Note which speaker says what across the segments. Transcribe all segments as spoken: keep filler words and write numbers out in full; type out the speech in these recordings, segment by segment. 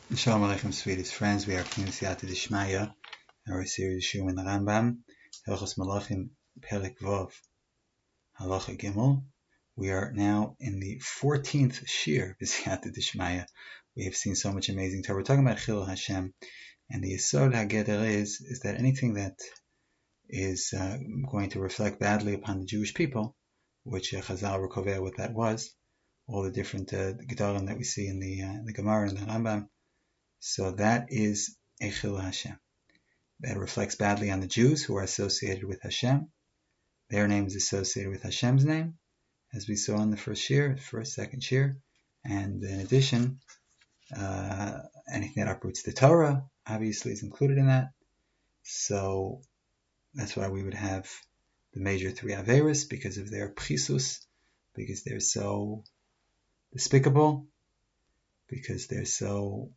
Speaker 1: Shalom Aleichem, sweetest friends. We are continuing Siyata Dishmaya, our series Shurim and the Rambam, Hilchos Malachim, Perek Vov, Halacha Gimel. We are now in the fourteenth Shir of Siyata Dishmaya. We have seen so much amazing Torah. We're talking about Chilul Hashem, and the Yesod HaGeder is, is that anything that is uh, going to reflect badly upon the Jewish people, which uh, Chazal Rekoveh what that was, all the different uh, Gedalim that we see in the, uh, the Gemara and the Rambam. So that is a Chilul Hashem. That reflects badly on the Jews who are associated with Hashem. Their name is associated with Hashem's name, as we saw in the first year, first, second year. And in addition, uh, anything that uproots the Torah, obviously, is included in that. So that's why we would have the major three Averis, because of their Pchisus, because they're so despicable, because they're so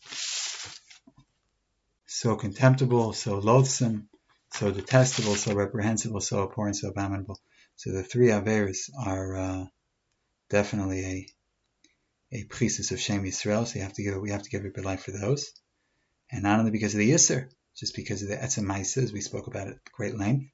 Speaker 1: so contemptible, so loathsome, so detestable, so reprehensible, so abhorrent, so abominable. So the three Averis are uh, definitely a a Pchisus of Shem Yisrael. So you have to give we have to give a life for those, and not only because of the Yisr, just because of the Etzem Maisa, as we spoke about at great length.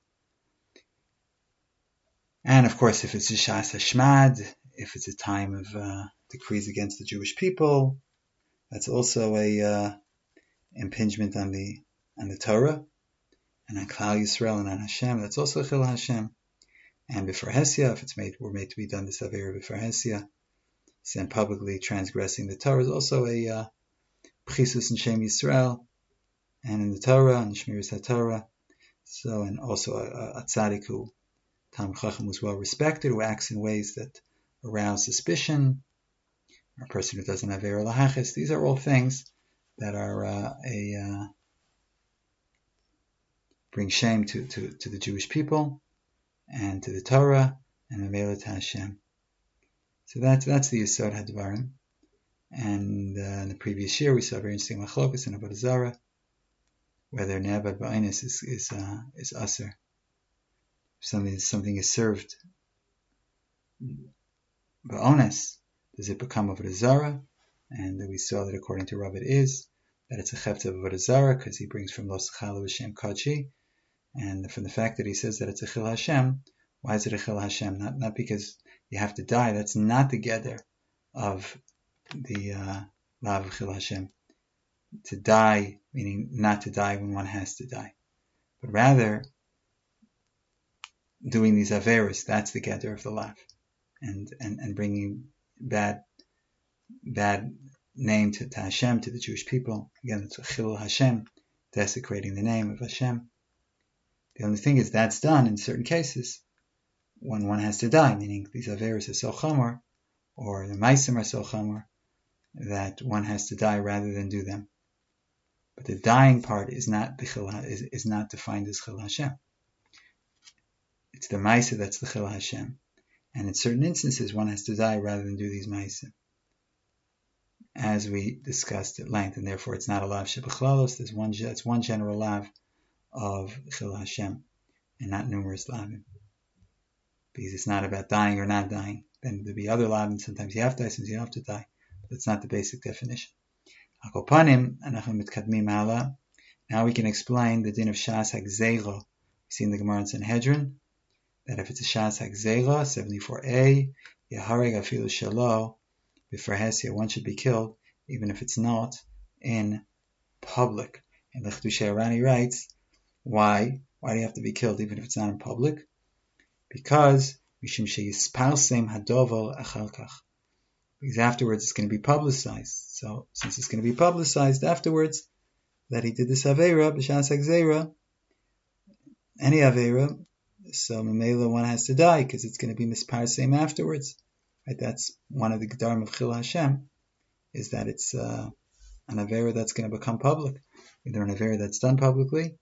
Speaker 1: And of course, if it's a Shas Hashmad, if it's a time of uh, decrees against the Jewish people, that's also a uh, impingement on the on the Torah and on Klal Yisrael and on Hashem. That's also a Chilul Hashem. And before Hesia, if it's made were made to be done, this Avera before Hesia, then publicly transgressing the Torah is also a uh, Pchisus in Shem Yisrael and in the Torah and Shmiras HaTorah. So, and also a, a tzaddik who Talmid Chacham was well respected, who acts in ways that arouse suspicion, or a person who doesn't have Avera Lahachis. These are all things that are uh, a uh, bring shame to, to, to the Jewish people and to the Torah and Mamela to Hashem. So that's that's the Yesod HaDvarim. And uh, in the previous year we saw very interesting Machlokas and Avodah Zarah, whether Ne'avad Ba'inus is is uh, is Aser. Something something is served Ba'ones, does it become Avodah Zarah? And we saw that according to Rav it is, that it's a chefta of Avodah Zarah, because he brings from Los Chalu Hashem Kachi, and from the fact that he says that it's a Chilul Hashem, why is it a Chilul Hashem? Not not because you have to die, that's not the Geder of the uh, Lav of Chilul Hashem. To die, meaning not to die when one has to die, but rather doing these Averis, that's the Geder of the Lav, and, and, and bringing bad bad name to, to Hashem, to the Jewish people. Again, it's a Chilul Hashem, desecrating the name of Hashem. The only thing is that's done in certain cases when one has to die, meaning these Averis are so chamor, or the Maisim are so chamor, that one has to die rather than do them. But the dying part is not the Chilul, is, is not defined as Chilul Hashem. It's the Maisa that's the Chilul Hashem. And in certain instances, one has to die rather than do these Maisim, as we discussed at length, and therefore it's not a lav shebechlalos. There's one, it's one general lav of Chilul Hashem, and not numerous lavim, because it's not about dying or not dying. Then there'll be other lavim. Sometimes you have to die, sometimes you don't have to die. But that's not the basic definition. Akopanim anachim mitkadmim hala. Now we can explain the din of Shas HaGzeira. We see in the Gemara in Sanhedrin that if it's a Shas HaGzeira, seventy-four a, Yahareg afilu shalo, before Hesia, one should be killed, even if it's not in public. And Lechdushay Arani writes, why? Why do you have to be killed even if it's not in public? Because Mishum sheyispalsem hadovel achalkach. Because afterwards it's going to be publicized. So since it's going to be publicized afterwards that he did this Aveira, B'Shas HaGzeira, any Aveira, so Mamela one has to die because it's going to be misparsem afterwards. Right, that's one of the Gedarim of Chilul Hashem, is that it's uh, an Avera that's going to become public. Either an Avera that's done publicly,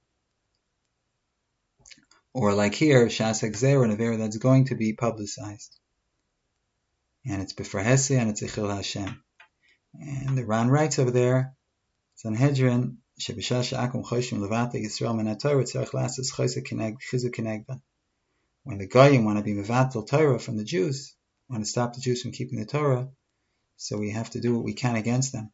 Speaker 1: or like here, Shas HaGzeira, an Avera that's going to be publicized. And it's before Hesi, and it's a Chilul Hashem. And the Ran writes over there, Sanhedrin, Shebishash Akum Choshim Levate Yisrael Min HaTorah Tzarech Lasos Chosek Chizuk Kenegda. When the Goyim want to be Mevatel Torah from the Jews, want to stop the Jews from keeping the Torah, so we have to do what we can against them.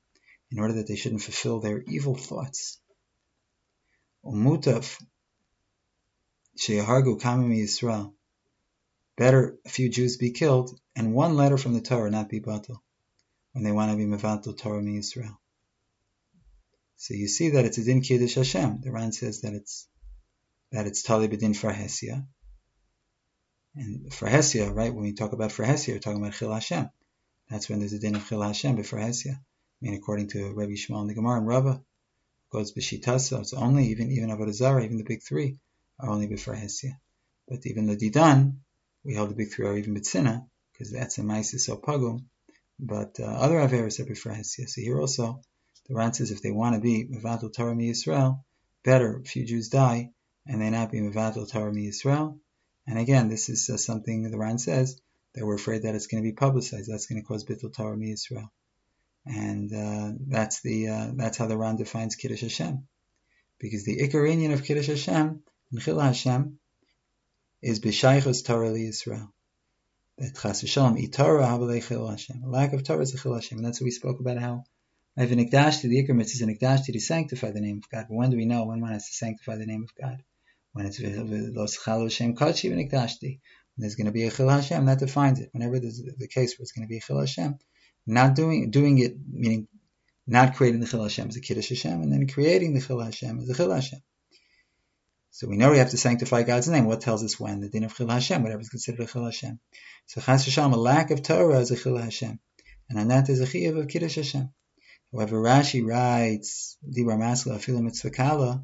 Speaker 1: in order that they shouldn't fulfill their evil thoughts. Umutaf sheyahargu kamim Yisrael. Better a few Jews be killed and one letter from the Torah not be batal when they want to be mevatel Torah mi Yisrael. So you see that it's a din kiddush Hashem. The Ran says that it's that it's tali b'din farhesia. And farhesia, right? When we talk about farhesia, we're talking about chil Hashem. That's when there's a din of chil Hashem b'farhesia. I mean, according to Rabbi Shmuel and the Gemara and Rava, goes b'shitasa. It's only even even Avodah Zarah, even the big three are only b'farhesia. But even the didan, we hold the big three are even b'tzina because that's a ma'asis or pagum. But uh, other averos are b'farhesia. So here also, the Ran says if they want to be mevatel Torah mi Yisrael, better a few Jews die and they not be mevatel Torah mi Yisrael. And again, this is uh, something the Ran says that we're afraid that it's going to be publicized. That's going to cause bittul Torah mi Yisrael. And uh, that's the uh, that's how the Ran defines Kiddush Hashem, because the ikar inyan of Kiddush Hashem and Chil Hashem is b'shaychos Torah li Yisrael. That chas v'shalom itorah habalei Chil Hashem. A lack of Torah is a Chil Hashem, and that's what we spoke about how I've an ikdash to the ikar mitzvah, an ikdash to sanctify the name of God. But when do we know when one has to sanctify the name of God? When it's los chal Hashem kachi v'nikdashti. When there's going to be a Chil Hashem, that defines it. Whenever there's the case where it's going to be a Chil Hashem, not doing doing it, meaning not creating the Chil Hashem as a Kiddush Hashem, and then creating the Chil Hashem as a Chil Hashem. So we know we have to sanctify God's name. What tells us when? The din of Chil Hashem, whatever is considered a Chil Hashem. So chas v'shalom, a lack of Torah is a Chil Hashem, and on that is a chiyuv of Kiddush Hashem. However, Rashi writes, Dibar Masla Afilu Mitzvah Kala,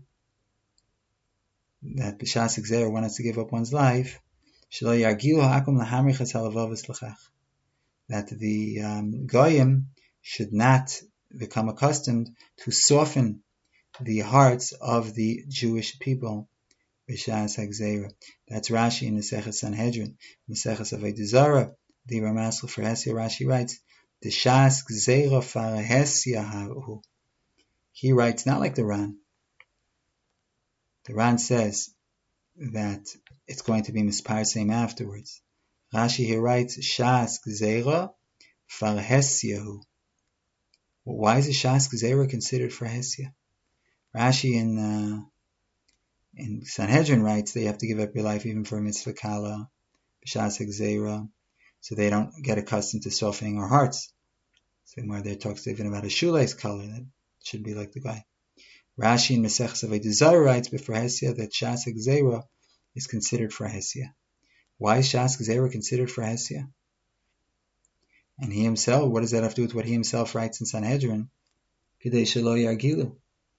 Speaker 1: that b'shas gzeira one has to give up one's life, shelo yargilu ha'akum lahamri chas halavavos l'chach, that the um, goyim should not become accustomed to soften the hearts of the Jewish people. B'shas ha'gzeira. That's Rashi in Maseches Sanhedrin, Maseches Avodah Zarah, Dibar Masla for Hesia. Rashi writes, the Shas Gzeira Farhesia Hahu. He writes not like the Ran. The Ran says that it's going to be misparsem afterwards. Rashi here writes Shas Gzeira Farhesia. Well, why is the Shas Gzeira considered Farhesia? Rashi in uh, in Sanhedrin writes they have to give up your life even for a mitzvah kala, Shas Gzeira, so they don't get accustomed to softening our hearts. So where there talks even about a shoelace color, that should be like the guy. Rashi in Maseches Avodah Zarah writes before Hesia that Shas Gzeira is considered for Hesia. Why is Shas Gzeira considered for Hesia? And he himself, what does that have to do with what he himself writes in Sanhedrin? Kidei shelo yargilu.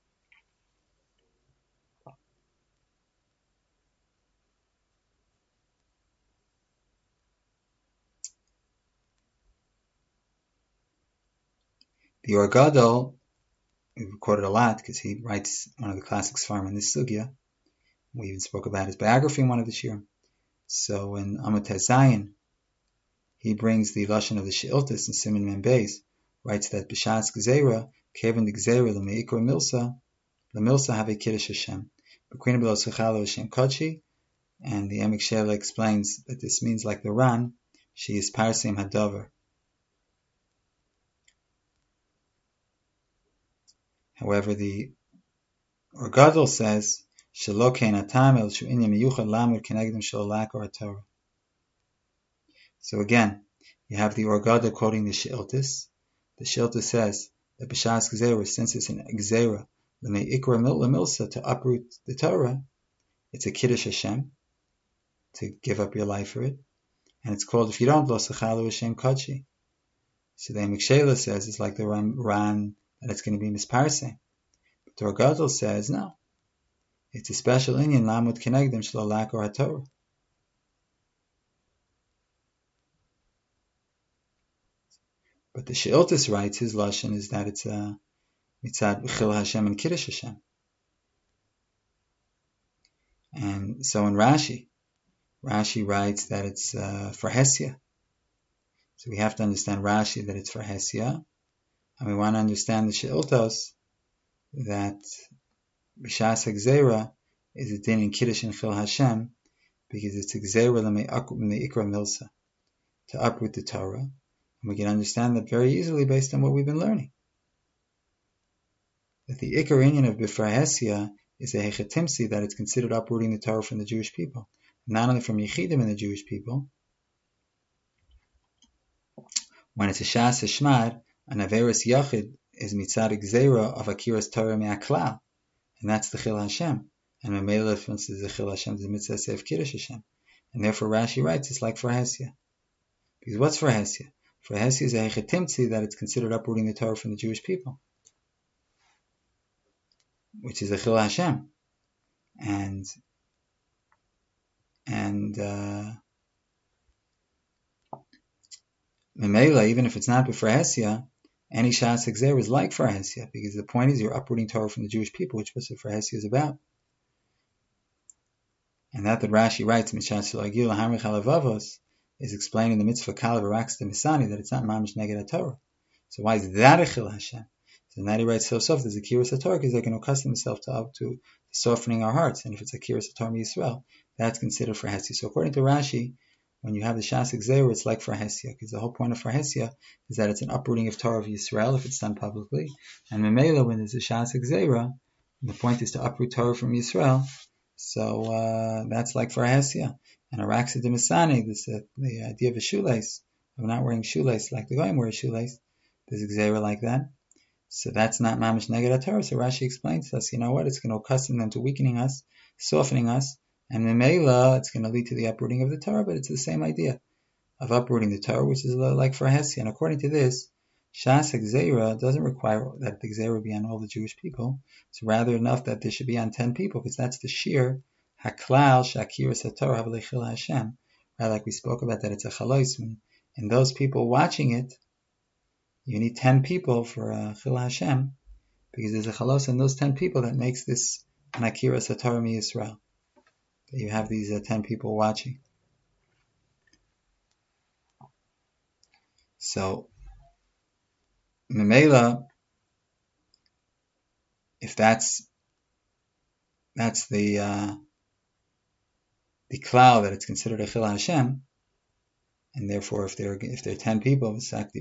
Speaker 1: The Or Gadol, we've quoted a lot because he writes one of the classic Sfarim in this sugya. We even spoke about his biography in one of the shirim. So in Amud Zayin, he brings the lashon of the She'iltis in Siman Mem Beis, writes that b'shas gzeira, kevin the gzeira l'meikor milsa, l'milsa have a kiddush Hashem, b'quina b'lo sechalo Hashem kachi, and the Emek Shela explains that this means like the Ran, she is parsim hadavar. However, the Or Gadol says, Shelo kein atam el shu inyam miyuchad lamud kenegdim shel lak or Torah. So again, you have the Or Gadol quoting the She'iltis. The She'iltis says that b'shas gzeira, since it's an gzeira, l'mei ikra milsa, to uproot the Torah, it's a kiddush Hashem, to give up your life for it, and it's called, if you don't, lo sechalu Hashem kachi. So the Emek Shela says it's like the Ran, Ran that it's going to be misparsing. But the Or Gadol says no. It's a special inyan lamud kenegdim shelo lak or haTorah. But the She'iltis writes his lashon is that it's a mitzad chil Hashem and kiddush Hashem. And so in Rashi, Rashi writes that it's uh, for Hesia. So we have to understand Rashi that it's for Hesia. And we want to understand the She'iltos that B'shas HaGzeira is a din in Kiddush and Chil Hashem because it's a Gzeira l'me'ikra milsa, to uproot the Torah. And we can understand that very easily based on what we've been learning. that the Ikar Inyan of Bifrahesia is a Hechetimsi, that it's considered uprooting the Torah from the Jewish people. Not only from Yechidim in the Jewish people. When it's a Shas Shmad, an Averis Yachid is Mitzadik Zera of Akiras Torah Me'aklal. And that's the Chil Hashem. And Mamela, for instance, the Chil Hashem is the Mitzvah Seif Kiddush Hashem. And therefore Rashi writes it's like for Hesia. Because what's for Hesia? For Hesia is a Hechetimtzi, that it's considered uprooting the Torah from the Jewish people, which is a Chil Hashem. And and uh Mamela, even if it's not for Hesia, any Shas Exer is like for Hesia, because the point is you're uprooting Torah from the Jewish people, which was what for Hesia is about. And that that Rashi writes, Mishas Shilagil Hamrich Halavavos, is explaining the mitzvah Kalav Arax to Misani, that it's not Mamish Neged Torah. So why is that a Chil Hashem? So now he writes so soft, there's a Kiras HaTorah, because they can accustom themselves to, to softening our hearts. And if it's a Kiras HaTorah Yisrael, that's considered for Hesia. So according to Rashi, when you have the Shas Exer, it's like for Hesia, because the whole point of for Hesia is that it's an uprooting of Torah of Yisrael if it's done publicly. And Memela, when there's a Shas Exera, the point is to uproot Torah from Yisrael. So uh, that's like for Hesia. And Araxa de Misani, this uh, the idea of a shoelace, of not wearing shoelace like the Goyim wear a shoelace, there's Exera like that. So that's not Mamish Neged Torah. So Rashi explains to us, you know what, it's going to accustom them to weakening us, softening us, and Memela, it's going to lead to the uprooting of the Torah, but it's the same idea of uprooting the Torah, which is like for Hesia. And according to this, Shas Exera doesn't require that the Exera be on all the Jewish people. It's rather enough that there should be on ten people, because that's the sheer Haklal Shakiras HaTorah Havlechil Hashem. Right, like we spoke about, that it's a Chalois. And those people watching it, you need ten people for uh, Chil Hashem, because there's a Chalos in those ten people that makes this an Akiras HaTorah Mi Yisrael. You have these uh, ten people watching. So, Memela, if that's that's the uh, the cloud that it's considered a Chil Hashem, and therefore if there if there are ten people, is ten,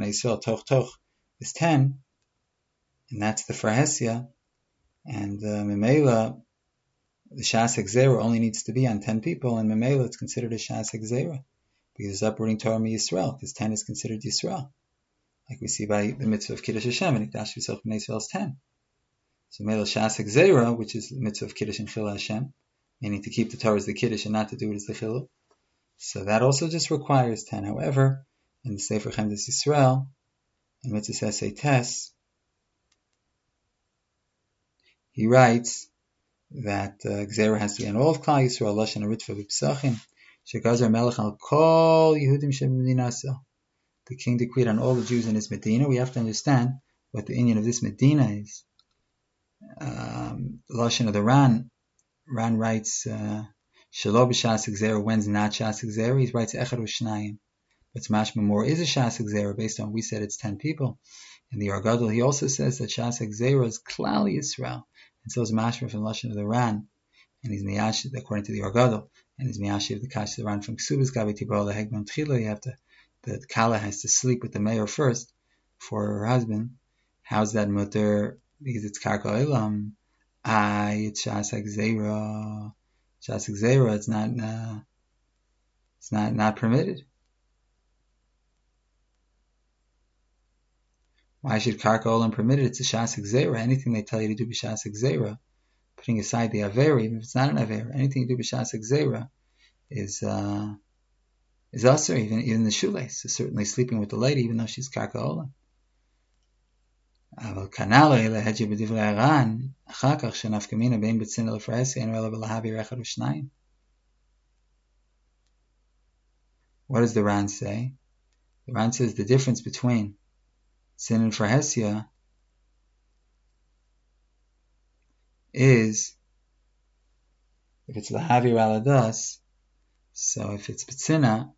Speaker 1: and that's the Frahesia, and uh, Memela, the Shas Exera only needs to be on ten people, and Memela it's considered a Shas Exera, because it's uprooting Torah Mi Yisrael, because ten is considered Yisrael, like we see by the mitzvah of Kiddush Hashem, and Ikdash Yisrael B'nai Yisrael is ten. So Memela Shas Exera, which is the mitzvah of Kiddush and Chil Hashem, meaning to keep the Torah as the Kiddush and not to do it as the Chil, so that also just requires ten. However, in the Sefer Chemdas Yisrael, in Mitzvah Essay Tes, he writes that uh, Gzera has to be on all of Klal Yisrael, Lashon Haritva B'Psachim, Shekazer Melech al Kol Yehudim Sheb'Medinasa. The king decreed on all the Jews in his Medina. We have to understand what the inyan of this Medina is. Um, Lashon of the Ran, Ran writes, Shelo b'Shas Gzera, when's not Shas Gzera? He writes Echad Ushnayim. But Mashma more is a Shas Gzera, based on we said it's ten people. In the Argadol, he also says that Shas Gzera is Klal Yisrael. And so is Mashma from Lashon of the Ran, and he's Miyashi, according to the Argadol, and he's Miyashi of the Kash of the Ran from Ksubas Gabi Tibor the Hegman Tchila. You have to, the Kala has to sleep with the mayor first for her husband. How's that mutter? Because it's Karka Elam. Ah, it's Shas Gzera. Shas Gzera, it's not, uh, it's not not permitted. Why should Karka Olam permit it? It's a Shas Gzera. Anything they tell you to do b'Shas Gzera, putting aside the Avera, even if it's not an Avera, anything you do b'Shas Gzera is uh, is usher, even even the shoelace. So certainly sleeping with the lady, even though she's Karka Olam. אבל כנ"ל אלא הג'י בדברי הר"ן, אחר כך שנפקא מינה בין בצנע לפרהסיה, אין אלא בלהעביר אחד ושניים. What does the Ran say? The Ran says the difference between sin and Frahesia is if it's Lahavir Aladas, so if it's B'tzina,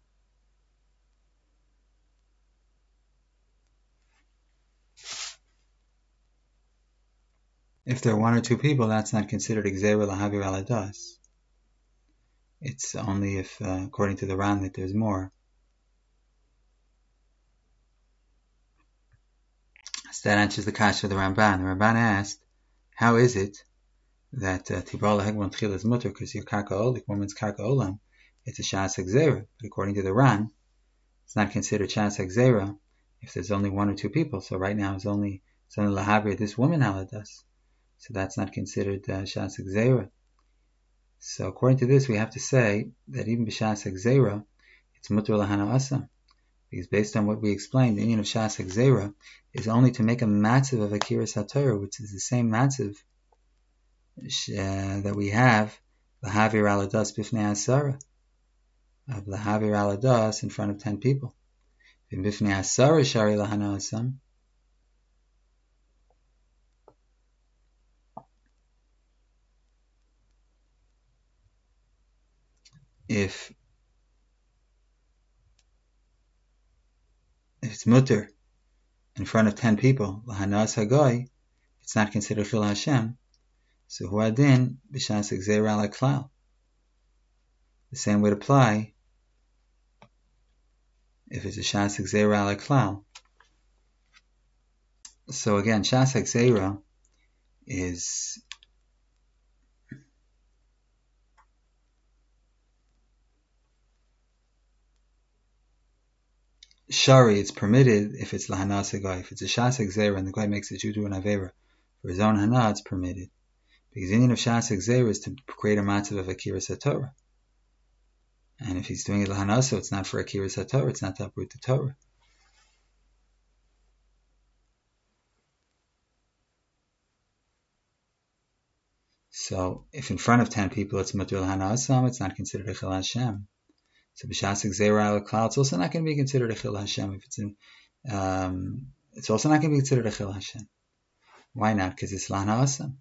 Speaker 1: if there are one or two people, that's not considered Gzera Lahavir Aladas. It's only if, uh, according to the Ran, that there's more. So that answers the kasha of the Ramban. The Ramban asked, how is it that Tibral Hegmon Tchil is mutter because your Karka Olik, woman's Karka Olam, it's a Shas Exera, but according to the Ran, it's not considered Shas Exera if there's only one or two people. So right now it's only it's only Lahavir, this woman Haladas. So that's not considered uh, Shas Exera. So according to this, we have to say that even b'Shas Exera, it's mutter lahana asam. Because based on what we explained, the union of Shas Exera is only to make a matziv of Akiras HaTorah, which is the same matziv uh, that we have Lahavir Aladas Bifnei Asara, of Lahavir Aladas in front of ten people. In Bifnei Asara Shari Lahana Asam, if if it's mutter in front of ten people, Lahanas Hagoy, it's not considered Chil Hashem. So Huadin b'Shas Exera ala Klal. The same would apply if it's a Shas Exera ala Klal. So again, Shas Exera is Shari, it's permitted if it's Lahanas Hagoy. If it's a Shas Exera and the guy makes a Judu and Avera for his own Hana, it's permitted. Because the union of Shas Exera is to create a matzav of Akiras HaTorah. And if he's doing it Lahanaso, it's not for Akiras HaTorah, it's not to uproot the Torah. So, if in front of ten people it's Mutter Lahanasam, it's not considered a Chil Hashem. So, B'Shas Exera ala Klal, it's also not going to be considered a Chil Hashem. If it's in, um, it's also not going to be considered a Chil Hashem. Why not? Because it's Lahanasam.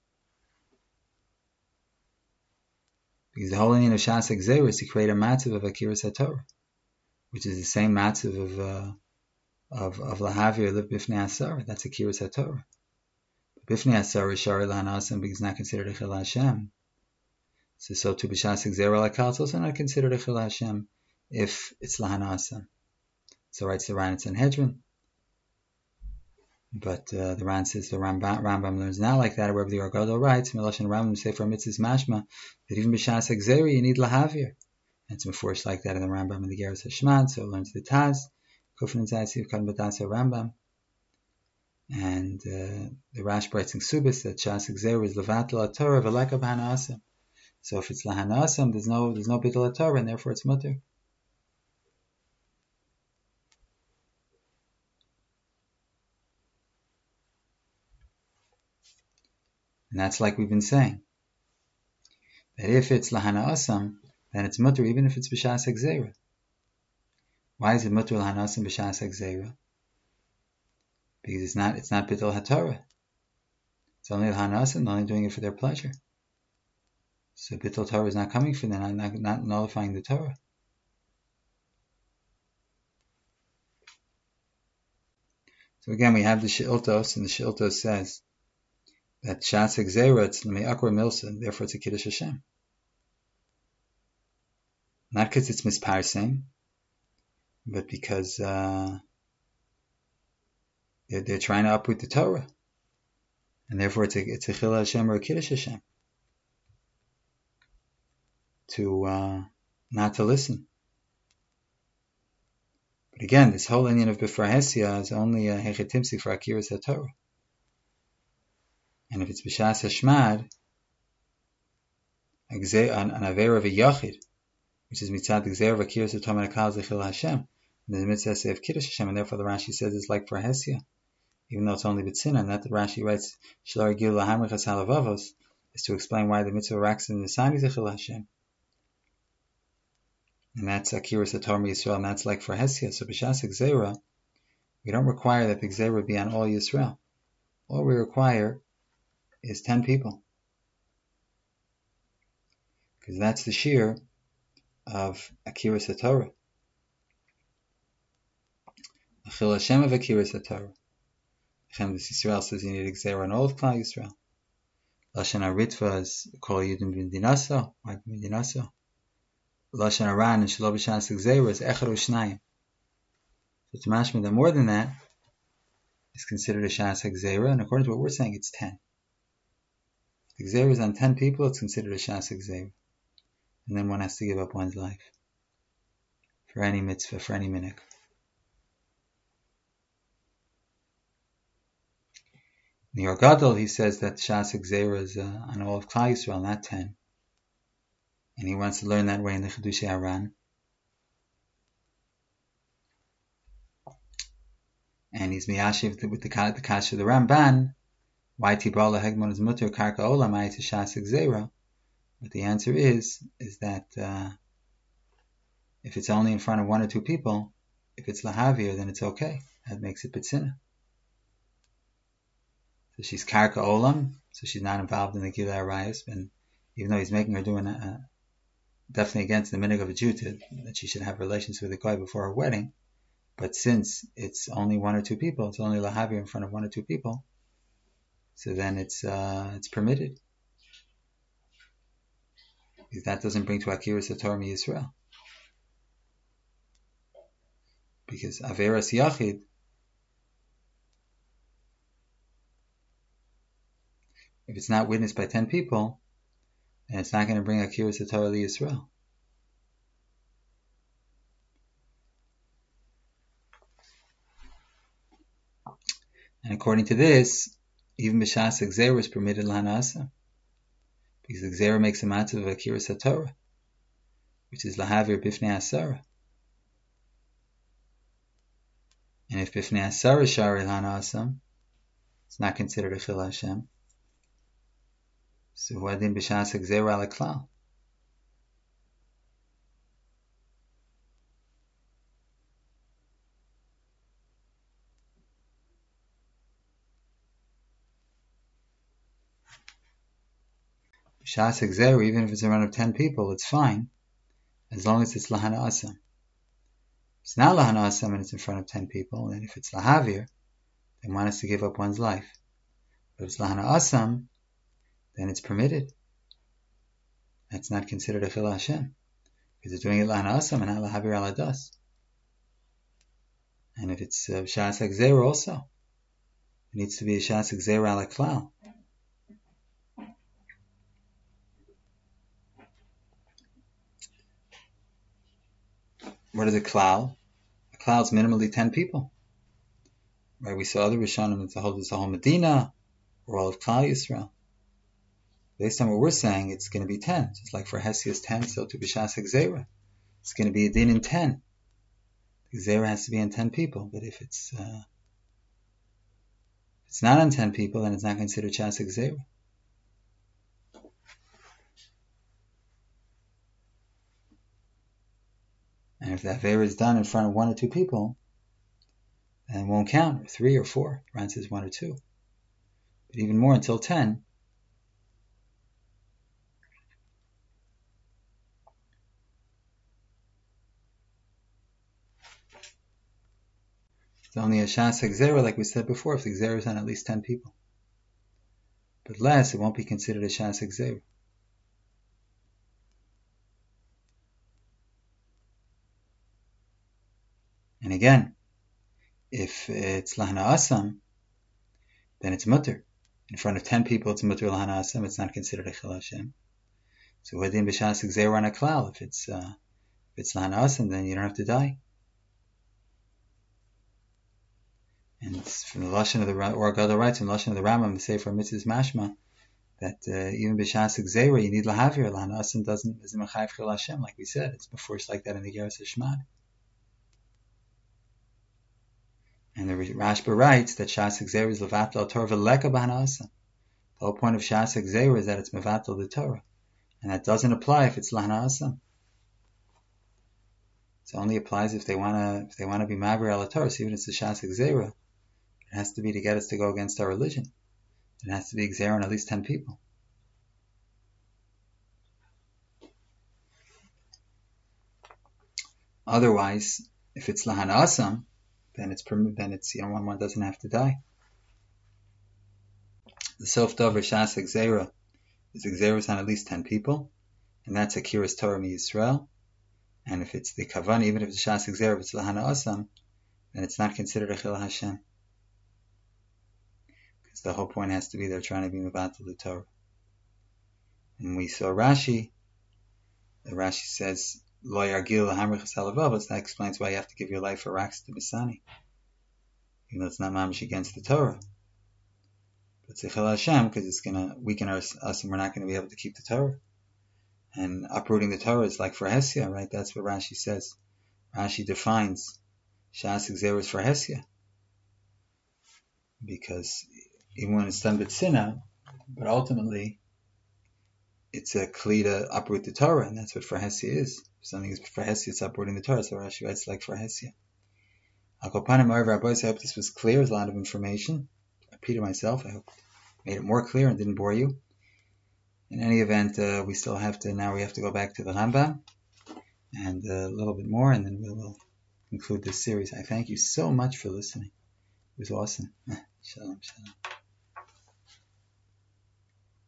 Speaker 1: Because the whole union of Shas Exera is to create a matziv of Akiras HaTorah, which is the same matziv of uh, of of Lahavir Liv Bifnei Asar. That's Akiras HaTorah. Bifnei Asar is Shari Lahanasam because it's not considered a Chil Hashem. So so to B'Shas Exera ala Klal, it's also not considered a Chil Hashem if it's Lahanasam. So writes the Ran in Sanhedrin. But uh, the Ran says the Rambam, Rambam learns not like that. Wherever the Argadol writes, Milosh and Rambam say for mitzvahs mashma that even b'Shas Exera you need lahavir. And it's enforced like that in the Rambam and the Geras Hashmad. So it learns the Taz, Kufin and Zayisiv Kan Badasa Rambam, and uh, the Rash writes in Subis that Shas Exera is levatel Torah v'leka b'hana asam. So if it's lahana asam, there's no there's no bitul Torah, and therefore it's mutter. And that's like we've been saying. That if it's Lahana Asam, then it's mutter even if it's B'Shas Exera. Why is it mutter Lahana Asam B'Shas Exera? Because it's not it's not B'Tul HaTorah. It's only Lahana Asam, they're only doing it for their pleasure. So B'Tul Torah is not coming from them, not, not nullifying the Torah. So again, we have the She'iltos, and the She'iltos says that Shas Exera, it's Lemei Akra Milsa, therefore it's a Kiddush Hashem. Not because it's misparsing, but because uh, they're, they're trying to uproot the Torah. And therefore it's a, it's a Chil Hashem or a Kiddush Hashem. To, uh, not to listen. But again, this whole union of B'Frahesia is only a Hechetimsi for Akiras HaTorah. And if it's B'Shas Hashmad, an Avera of a Yachid, which is Mitzad Gzeir of Akiras HaTorah and Akal Zechil Hashem, and the Mitzvah say of Kiddush Hashem, and therefore the Rashi says it's like for Hesia, even though it's only B'Tzina, and that the Rashi writes, Shlar Gil Lahamrechas Halavavos, is to explain why the Mitzvah racks in the Sani Zechil Hashem. And that's Akiras HaTorah Yisrael, and that's like for Hesia. So B'Shas Gzeira, we don't require that the Gzeira be on all Yisrael. All we require is ten people. Because that's the shear of Akiras HaTorah. The Chil Hashem of Akiras HaTorah. Chem Yisrael says you need Gzeira on all of Klal Yisrael. Lashon HaRitva is Kol Yidin B'Dinaso, why B'Dinaso? Lashon Aran and Shelo B'Shas Gzeira is Echad Ushnayim. So to mashma that more than that is considered a Shas Gzeira, and according to what we're saying, it's ten. the Gzeira is on ten people, it's considered a Shas Gzeira. And then one has to give up one's life for any mitzvah, for any minhag. In the Or Gadol, he says that Shas Gzeira is uh, on all of Klal Yisrael, not ten. And he wants to learn that way in the Chiddushei Haran. And he's miyashiv with the the kasha of the Ramban. Why tibala hegmon is mutter karka olam ayit Shas Gzeira? But the answer is is that uh, if it's only in front of one or two people, if it's lahavir, then it's okay. That makes it bitzina. So she's karka olam, so she's not involved in the gila arayos, and even though he's making her doing a, a, definitely against the minhag of a Jew to, that she should have relations with a guy before her wedding, but since it's only one or two people, it's only lahavir in front of one or two people, so then it's uh, it's permitted. Because that doesn't bring to Akiras HaTorah Yisrael. Because Averas Yachid, if it's not witnessed by ten people, then it's not going to bring Akiras HaTorah Yisrael. And according to this, even B'Shas Gzeira is permitted L'Hanasa. Because the Gzeira makes a matter of Akiras HaTorah, which is Lahavir Bifnei Asara. And if Bifnei Asara Shari L'Hanasa, it's not considered a Chil Hashem. So Huadin B'Shas Gzeira Ala Klal. Shas Gzeira, even if it's around of ten people, it's fine, as long as it's Lahana Asam. If it's not Lahana Asam and it's in front of ten people, and if it's Lahavir, then one has to give up one's life. But if it's Lahana Asam, then it's permitted. That's not considered a Chil Hashem, because they're doing it Lahana Asam and not Lahavir Aladas. And if it's uh, Shas Gzeira also, it needs to be a Shas Gzeira Ala Klal. What is a klal? A klal is minimally ten people. Right? We saw other Rishonim, it's the whole, it's the whole Medina, or all of Klal Yisrael. Based on what we're saying, it's going to be ten. Just like for Hesias ten, so to B'Shas Gzeira. It's going to be a din in ten. The Gzeira has to be in ten people, but if it's uh, if it's not on ten people, then it's not considered Shas Gzeira. And if the Avera is done in front of one or two people, then it won't count, or three or four. Ran says one or two. But even more until ten. It's only a Shas Gzeira, like we said before, if the Gzeira is on at least ten people. But less, it won't be considered a Shas Gzeira. And again, if it's Lahana Asam, then it's mutter. In front of ten people, it's mutter Lahana Asam. It's not considered a Chil Hashem. So Huadin B'Shas Gzeira on a klal. If it's uh, if it's Lahana Asam, then you don't have to die. And it's from the lashon of the Or Gadol writes from the lashon of the Rambam, the Sefer Mitzvahs Mashma, that uh, even B'Shas Gzeira you need Lahavir. Lahana Asam doesn't isn't Mechayev Chil Hashem, like we said. It's before it's like that in the Geras Hashmad. And the Rashba writes that Shas Gzeira is levatel Torah v'leka b'hana asam. The whole point of Shas Gzeira is that it's mevatel the Torah, and that doesn't apply if it's lahana asam. It only applies if they wanna if they wanna be mavir al Torah. So even if it's a Shas Gzeira, it has to be to get us to go against our religion. It has to be Gzeira on at least ten people. Otherwise, if it's lahana asam, then it's then it's you know one one doesn't have to die. The sof dover Shas Gzeira is Gzeira on at least ten people, and that's a Akiras Torah mi Yisrael. And if it's the kavan, even if it's Shas Gzeira, if it's lahana asam, then it's not considered a Chil Hashem, because the whole point has to be they're trying to be mevatel the Torah. And we saw Rashi. Rashi says, Lo yargil hamrich salavav. That explains why you have to give your life for raks to Bisani. Even though it's not mamish against the Torah. But Tzechel Hashem, because it's going to weaken us, us and we're not going to be able to keep the Torah. And uprooting the Torah is like for Hesia, right? That's what Rashi says. Rashi defines Shas Gzeros for Hesia. Because even when it's done b'tzina, but ultimately it's a kli to uproot the Torah, and that's what for Hesia is. If something is for Hesia, it's uprooting the Torah. So Rashi writes like for Hesia. Al kol panim, I hope this was clear. There's a lot of information. I repeated myself. I hope I made it more clear and didn't bore you. In any event, uh, we still have to, now we have to go back to the Rambam and uh, a little bit more, and then we will conclude this series. I thank you so much for listening. It was awesome. Shalom, shalom.